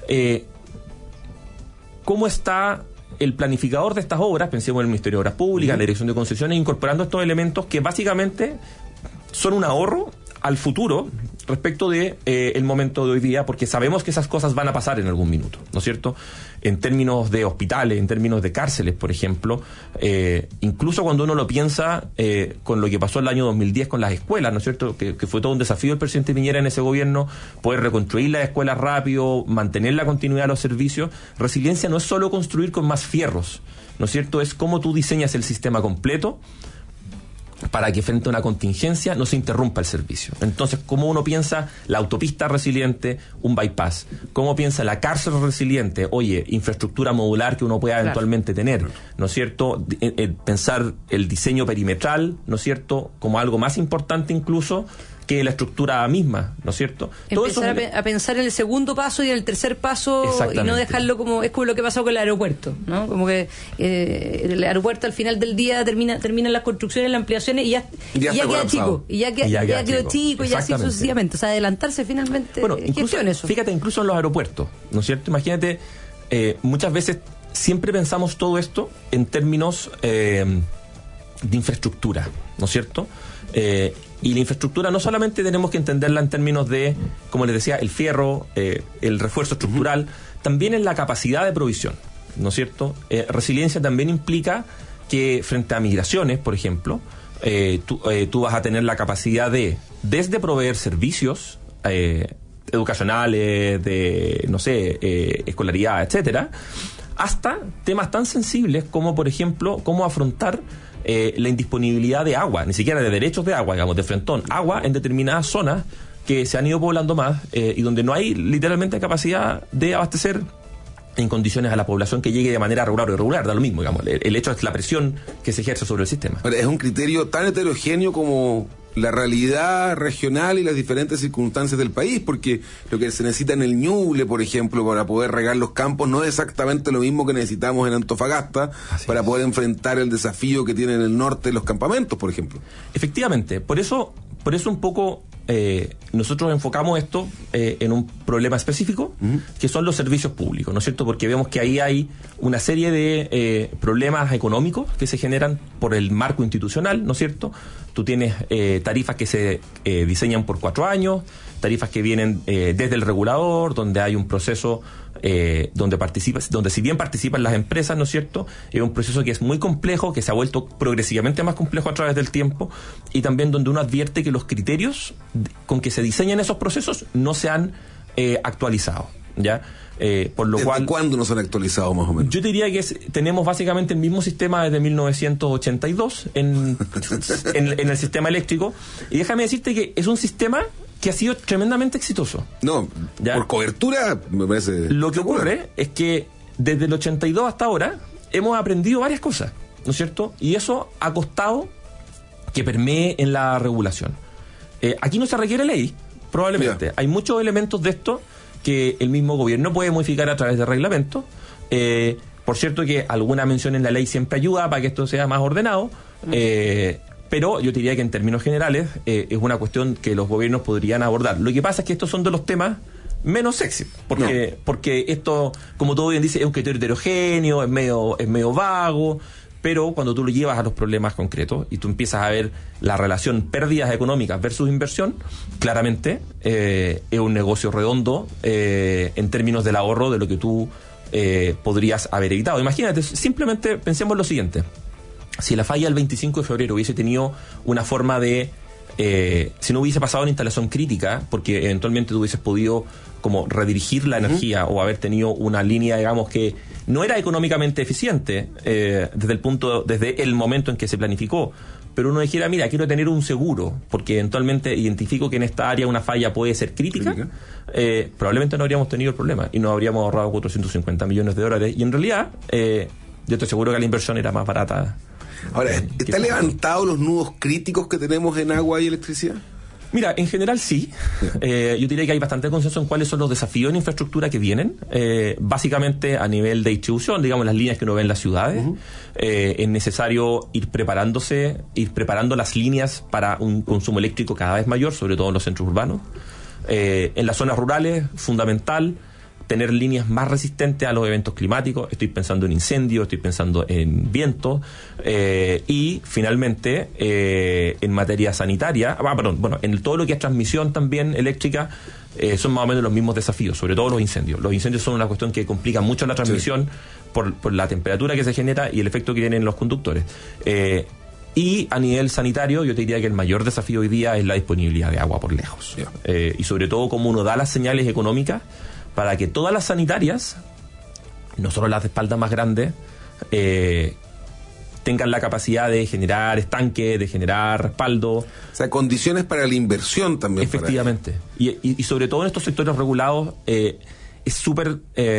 ¿cómo está el planificador de estas obras? Pensemos en el Ministerio de Obras Públicas, la Dirección de Concesiones, incorporando estos elementos que básicamente son un ahorro al futuro respecto de el momento de hoy día, porque sabemos que esas cosas van a pasar en algún minuto, ¿no es cierto? En términos de hospitales, en términos de cárceles, por ejemplo, incluso cuando uno lo piensa con lo que pasó el año 2010 con las escuelas, ¿no es cierto? Que fue todo un desafío del presidente Piñera en ese gobierno, poder reconstruir las escuelas rápido, mantener la continuidad de los servicios. Resiliencia no es solo construir con más fierros, ¿no es cierto? Es cómo tú diseñas el sistema completo para que frente a una contingencia no se interrumpa el servicio. Entonces, ¿cómo uno piensa la autopista resiliente, un bypass? ¿Cómo piensa la cárcel resiliente? Oye, infraestructura modular que uno pueda eventualmente tener, ¿no es cierto? Pensar el diseño perimetral, ¿no es cierto?, como algo más importante incluso que la estructura misma, ¿no es cierto? Empezar a pensar en el segundo paso y en el tercer paso y no dejarlo como... Es como lo que pasó con el aeropuerto, ¿no? Como que el aeropuerto al final del día terminan las construcciones, las ampliaciones y ya queda chico. Y ya quedó chico y así sucesivamente. O sea, adelantarse finalmente. Bueno, incluso, fíjate, incluso en los aeropuertos, ¿no es cierto? Imagínate, muchas veces siempre pensamos todo esto en términos de infraestructura, ¿no es cierto? Y la infraestructura no solamente tenemos que entenderla en términos de, como les decía, el fierro, el refuerzo estructural, también en la capacidad de provisión, ¿no es cierto? Resiliencia también implica que frente a migraciones, por ejemplo, tú vas a tener la capacidad de, desde proveer servicios educacionales, de, no sé, escolaridad, etcétera, hasta temas tan sensibles como, por ejemplo, cómo afrontar la indisponibilidad de agua, ni siquiera de derechos de agua, digamos, de frentón, agua en determinadas zonas que se han ido poblando más y donde no hay literalmente capacidad de abastecer en condiciones a la población que llegue de manera regular o irregular, da lo mismo, digamos, el hecho es la presión que se ejerce sobre el sistema. Es un criterio tan heterogéneo como la realidad regional y las diferentes circunstancias del país, porque lo que se necesita en el Ñuble, por ejemplo, para poder regar los campos, no es exactamente lo mismo que necesitamos en Antofagasta para poder enfrentar el desafío que tiene en el norte los campamentos, por ejemplo. Efectivamente, por eso un poco nosotros enfocamos esto en un problema específico, que son los servicios públicos, ¿no es cierto? Porque vemos que ahí hay una serie de problemas económicos que se generan por el marco institucional, ¿no es cierto? Tú tienes tarifas que se diseñan por 4 años, tarifas que vienen desde el regulador, donde hay un proceso donde si bien participan las empresas, ¿no es cierto?, es un proceso que es muy complejo, que se ha vuelto progresivamente más complejo a través del tiempo, y también donde uno advierte que los criterios con que se diseñan esos procesos no se han actualizado, ¿ya? Por lo cual, ¿cuándo no se han actualizado más o menos? Yo diría que tenemos básicamente el mismo sistema desde 1982 en el sistema eléctrico, y déjame decirte que es un sistema que ha sido tremendamente exitoso. No, ¿ya? Por cobertura me parece... Lo que ocurre es que desde el 82 hasta ahora hemos aprendido varias cosas, ¿no es cierto? Y eso ha costado que permee en la regulación. Aquí no se requiere ley, probablemente. Mira. Hay muchos elementos de esto que el mismo gobierno puede modificar a través de reglamentos. Por cierto que alguna mención en la ley siempre ayuda para que esto sea más ordenado, pero yo diría que en términos generales es una cuestión que los gobiernos podrían abordar. Lo que pasa es que estos son de los temas menos sexy, porque esto, como todo bien dice, es un criterio heterogéneo, es medio vago, pero cuando tú lo llevas a los problemas concretos y tú empiezas a ver la relación pérdidas económicas versus inversión, claramente es un negocio redondo en términos del ahorro de lo que tú podrías haber evitado. Imagínate, simplemente pensemos lo siguiente: si la falla del 25 de febrero hubiese tenido una forma de... si no hubiese pasado una instalación crítica, porque eventualmente tú hubieses podido como redirigir la energía o haber tenido una línea, digamos, que no era económicamente eficiente desde el momento en que se planificó, pero uno dijera, mira, quiero tener un seguro, porque eventualmente identifico que en esta área una falla puede ser crítica, probablemente no habríamos tenido el problema y nos habríamos ahorrado 450 millones de dólares. Y en realidad, yo estoy seguro que la inversión era más barata. Ahora, ¿están levantados los nudos críticos que tenemos en agua y electricidad? Mira, en general sí. Yo diría que hay bastante consenso en cuáles son los desafíos en infraestructura que vienen. Básicamente a nivel de distribución, digamos, las líneas que uno ve en las ciudades. Es necesario ir preparando las líneas para un consumo eléctrico cada vez mayor, sobre todo en los centros urbanos. En las zonas rurales, fundamental tener líneas más resistentes a los eventos climáticos. Estoy pensando en incendios, estoy pensando en viento, y finalmente en materia sanitaria, en todo lo que es transmisión también eléctrica, son más o menos los mismos desafíos, sobre todo los incendios. Los incendios son una cuestión que complica mucho la transmisión por la temperatura que se genera y el efecto que tienen los conductores. Y a nivel sanitario, yo te diría que el mayor desafío hoy día es la disponibilidad de agua por lejos. Y sobre todo cómo uno da las señales económicas para que todas las sanitarias, no solo las de espalda más grandes, tengan la capacidad de generar estanque, de generar respaldo. O sea, condiciones para la inversión también. Efectivamente. Y sobre todo en estos sectores regulados, es súper...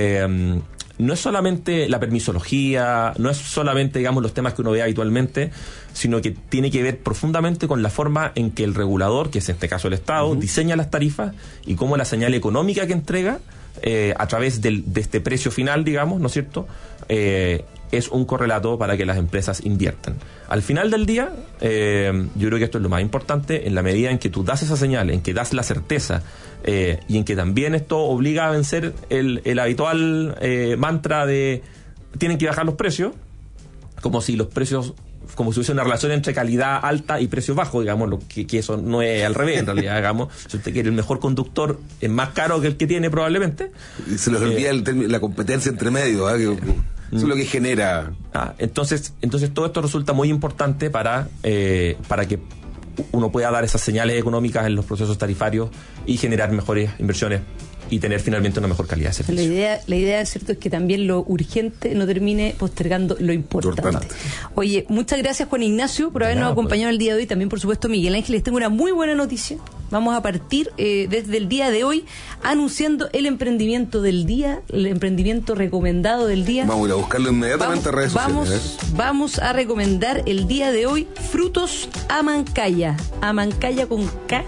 no es solamente la permisología, no es solamente, digamos, los temas que uno ve habitualmente, sino que tiene que ver profundamente con la forma en que el regulador, que es en este caso el Estado, diseña las tarifas y cómo la señal económica que entrega a través de este precio final, digamos, ¿no es cierto?, es un correlato para que las empresas inviertan. Al final del día, yo creo que esto es lo más importante, en la medida en que tú das esa señal, en que das la certeza, y en que también esto obliga a vencer el habitual mantra de tienen que bajar los precios, como si hubiese una relación entre calidad alta y precio bajo, digamos, que eso no es al revés, en realidad, digamos. Si usted quiere el mejor conductor, es más caro que el que tiene probablemente. Y se les olvida la competencia entre medio, eso es lo que genera. Entonces todo esto resulta muy importante para que uno pueda dar esas señales económicas en los procesos tarifarios y generar mejores inversiones y tener finalmente una mejor calidad de servicio. La idea, cierto, es que también lo urgente no termine postergando lo importante. Oye, muchas gracias, Juan Ignacio, por habernos acompañado el día de hoy. También, por supuesto, Miguel Ángel. Les tengo una muy buena noticia. Vamos a partir desde el día de hoy anunciando el emprendimiento del día, el emprendimiento recomendado del día. Vamos a ir a buscarlo inmediatamente en redes sociales. Vamos a recomendar el día de hoy Frutos Amancaya. Amancaya con K.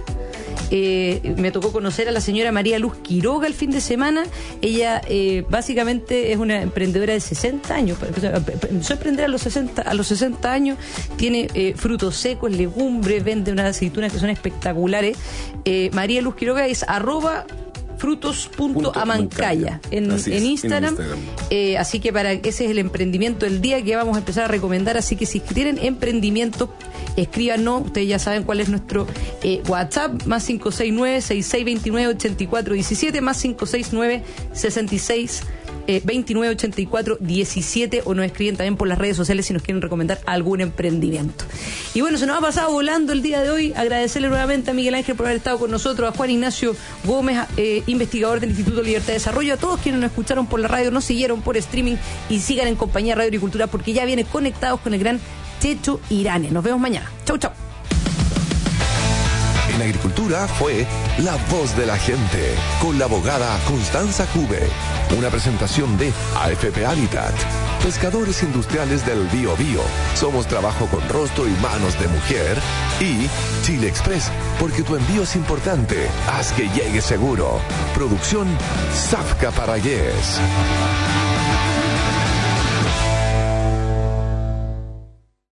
Me tocó conocer a la señora María Luz Quiroga el fin de semana. Ella básicamente es una emprendedora de 60 años. Empezó a emprender a los 60 años. Tiene frutos secos, legumbres, vende unas aceitunas que son espectaculares. María Luz Quiroga es @frutos.amancaya en Instagram. Así que ese es el emprendimiento del día que vamos a empezar a recomendar. Así que si tienen emprendimiento, escríbanos. Ustedes ya saben cuál es nuestro WhatsApp, más 569-6629-8417, más 569-6629-8417, o nos escriben también por las redes sociales si nos quieren recomendar algún emprendimiento. Y bueno, se nos ha pasado volando el día de hoy. Agradecerle nuevamente a Miguel Ángel por haber estado con nosotros, a Juan Ignacio Gómez, investigador del Instituto Libertad de Desarrollo, a todos quienes nos escucharon por la radio, nos siguieron por streaming y sigan en compañía de Radio Agricultura, porque ya viene Conectados con el gran Checho Irane. Nos vemos mañana. Chau, chau. En Agricultura fue La Voz de la Gente, con la abogada Constanza Cube. Una presentación de AFP Habitat, Pescadores Industriales del Biobío. Somos trabajo con rostro y manos de mujer. Y Chile Express, porque tu envío es importante. Haz que llegue seguro. Producción Zafka Parayés.